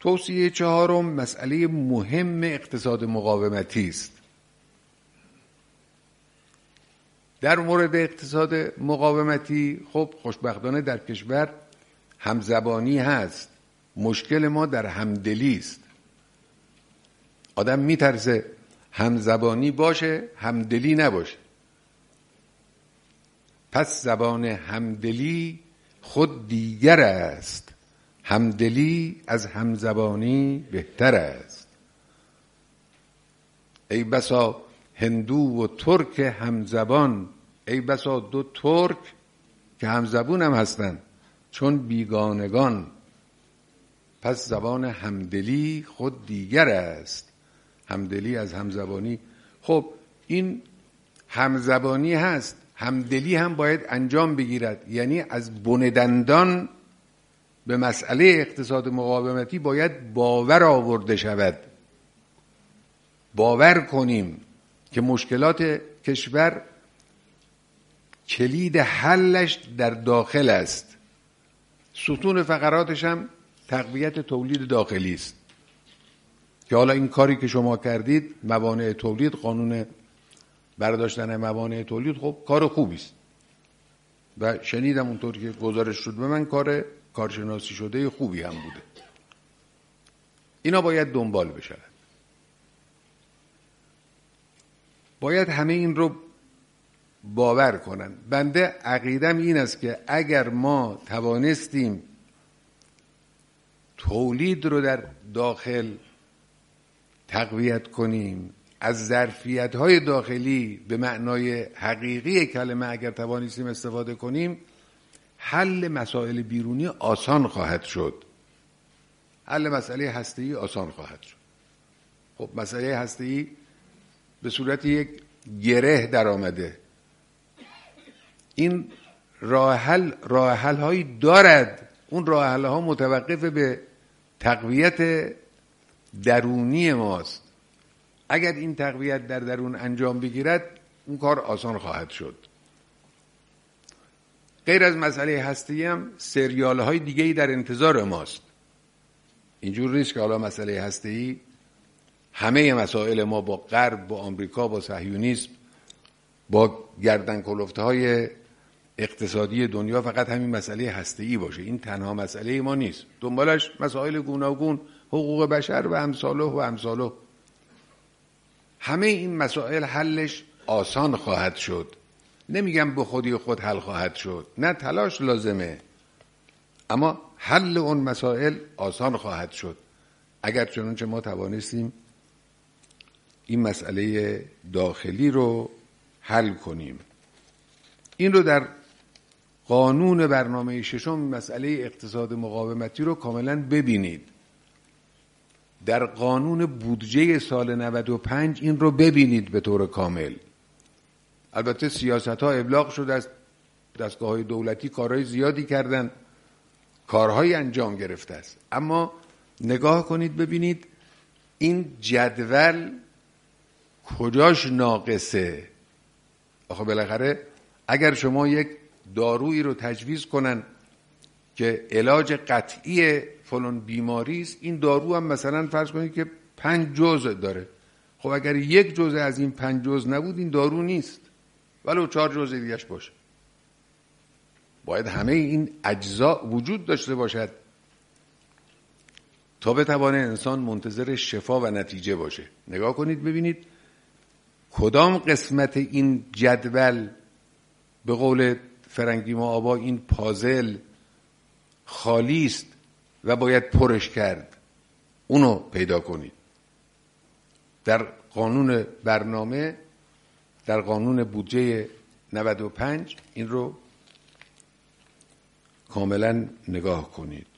توصیه چهارم مسئله مهم اقتصاد مقاومتی است. در مورد اقتصاد مقاومتی خب خوشبختانه در کشور همزبانی هست. مشکل ما در همدلی است. آدم میترسه همزبانی باشه همدلی نباشه. پس زبان همدلی خود دیگر است، همدلی از همزبانی بهتر است. ای بسا هندو و ترک همزبان، ای بسا دو ترک که همزبون هم هستن چون بیگانگان. پس زبان همدلی خود دیگر است، همدلی از همزبانی. خب این همزبانی هست، همدلی هم باید انجام بگیرد. یعنی از بن دندان به مسئله اقتصاد مقاومتی باید باور آورده شود. باور کنیم که مشکلات کشور کلید حلش در داخل است. ستون فقراتش هم تقویت تولید داخلی است که حالا این کاری که شما کردید، موانع تولید، قانون برداشتن موانع تولید، خب کار خوبی است و شنیدم اونطور که گزارش شد به من کارشناسی شده خوبی هم بوده. اینا باید دنبال بشه. باید همه این رو باور کنن. بنده عقیدم این است که اگر ما توانستیم تولید رو در داخل تقویت کنیم، از ظرفیت‌های داخلی به معنای حقیقی کلمه اگر توانستیم استفاده کنیم، حل مسائل بیرونی آسان خواهد شد. حل مسئله هسته‌ای آسان خواهد شد. خب مسئله هسته‌ای به صورت یک گره در آمده. این راه حل هایی دارد. اون راه حل ها متوقف به تقویت درونی ماست. اگر این تقویت در درون انجام بگیرد اون کار آسان خواهد شد. غیر از مسئله هستی هم سریال های دیگه‌ای در انتظار ماست. اینجور نیست که حالا مسئله هستی همه مسائل ما با غرب، با آمریکا، با صهیونیسم، با گردن کلفته های اقتصادی دنیا فقط همین مسئله هسته‌ای باشه. این تنها مسئله ما نیست. دنبالش مسائل گوناگون، حقوق بشر و امثاله. همه این مسائل حلش آسان خواهد شد. نمیگم به خودی خود حل خواهد شد، نه تلاش لازمه، اما حل اون مسائل آسان خواهد شد اگر چنانچه ما توانستیم این مسئله داخلی رو حل کنیم. این رو در قانون برنامه ششم مسئله اقتصاد مقاومتی رو کاملا ببینید. در قانون بودجه سال 95 این رو ببینید به طور کامل. البته سیاست ها ابلاغ شده از دستگاه های دولتی، کارهای زیادی کردن، کارهای انجام گرفته است، اما نگاه کنید ببینید این جدول کجاش ناقصه. آخه بالاخره اگر شما یک دارویی رو تجویز کنن که علاج قطعی فلان بیماری است، این دارو هم مثلا فرض کنید که 5 جزء داره. خب اگر یک جزء از این 5 جزء نبود این دارو نیست، ولو 4 جزء دیگه‌اش باشه. باید همه این اجزا وجود داشته باشد تا بتوانه انسان منتظر شفا و نتیجه باشه. نگاه کنید ببینید کدام قسمت این جدول، به قول فرنگی ما آبا، این پازل خالی است و باید پرش کرد. اونو پیدا کنید. در قانون برنامه، در قانون بودجه 95 این رو کاملا نگاه کنید.